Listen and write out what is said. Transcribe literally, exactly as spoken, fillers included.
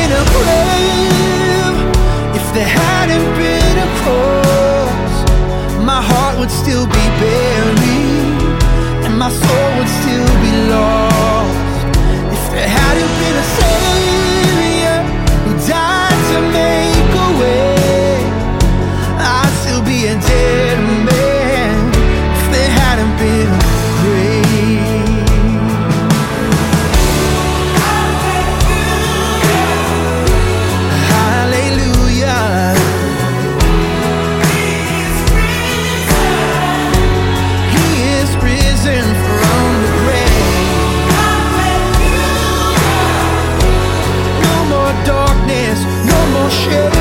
been a grave, if there hadn't been a cross, my heart would still be buried, and my soul would still be lost. If there hadn't been a Savior who died to make a way, I'd still be a dead man. If there hadn't been a grave. Hallelujah. He is risen from the grave. No more darkness, no more shame.